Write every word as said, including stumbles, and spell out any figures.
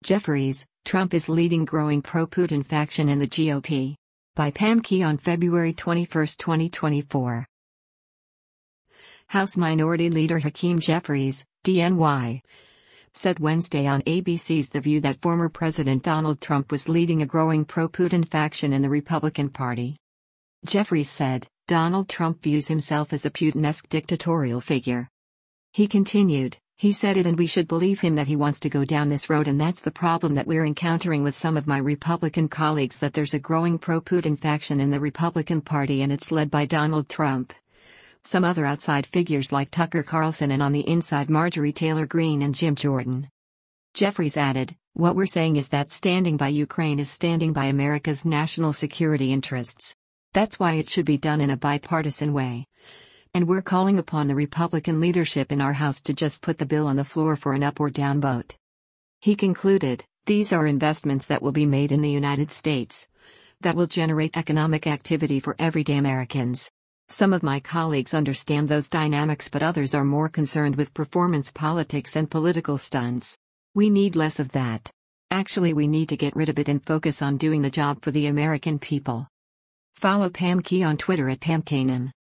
Jeffries, Trump is leading growing pro-Putin faction in the G O P. By Pam Key on February twenty-first, twenty twenty-four. House Minority Leader Hakeem Jeffries, D N Y, said Wednesday on A B C's The View that former President Donald Trump was leading a growing pro-Putin faction in the Republican Party. Jeffries said, Donald Trump views himself as a Putin-esque dictatorial figure. He continued, he said it and we should believe him that he wants to go down this road, and that's the problem that we're encountering with some of my Republican colleagues, that there's a growing pro-Putin faction in the Republican Party and it's led by Donald Trump. Some other outside figures like Tucker Carlson, and on the inside Marjorie Taylor Greene and Jim Jordan. Jeffries added, what we're saying is that standing by Ukraine is standing by America's national security interests. That's why it should be done in a bipartisan way. And we're calling upon the Republican leadership in our House to just put the bill on the floor for an up or down vote. He concluded, these are investments that will be made in the United States, that will generate economic activity for everyday Americans. Some of my colleagues understand those dynamics, but others are more concerned with performance politics and political stunts. We need less of that. Actually, we need to get rid of it and focus on doing the job for the American people. Follow Pam Key on Twitter at Pam Kanan.